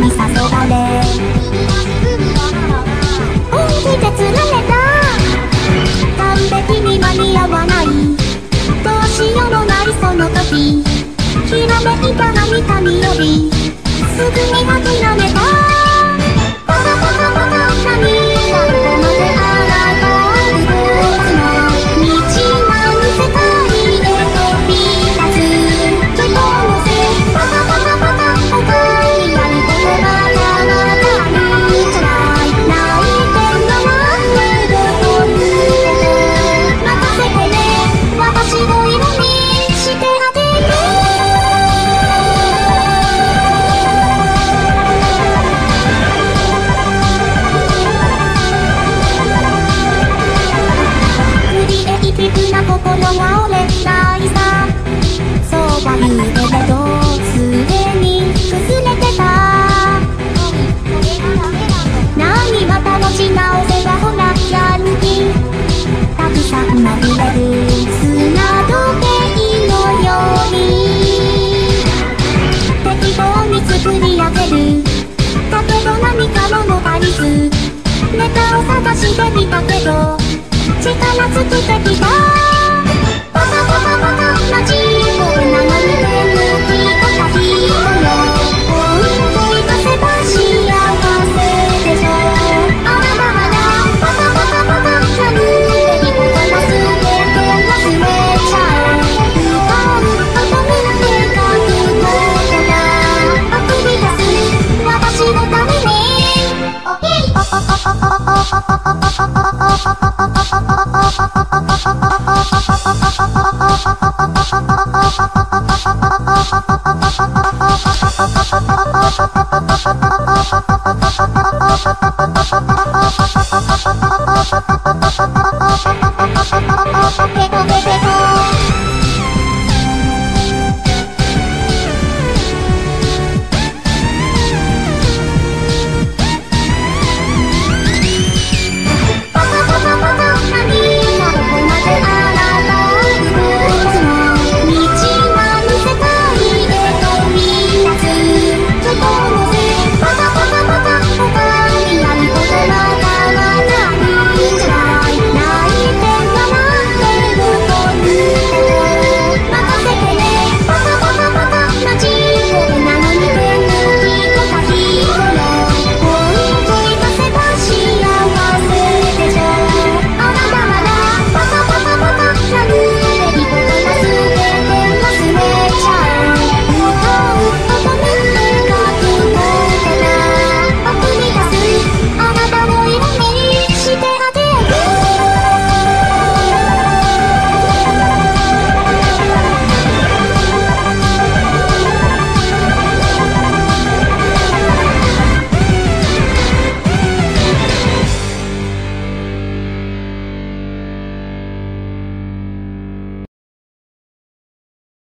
に誘われ本気で釣られた完璧に間に合わない、どうしようもないその時、ひらめいた何かによりすぐに諦めた。パタパタパタ何がここまであらがう僕の道なん世界へ飛び立つ人のせい。パタパタパタ他にやることがなかったりじゃない泣いて笑ってるということ任せてね、私を色にしてあげる。クリエイティブな心が折れないさ、そうは言うけれどすでに崩れてた。何また持ち直せばほらやる気たくさんまみれる砂時計のように適当に作り上げる。だけど何か物足りずネタを探してみたけど力尽きてきた。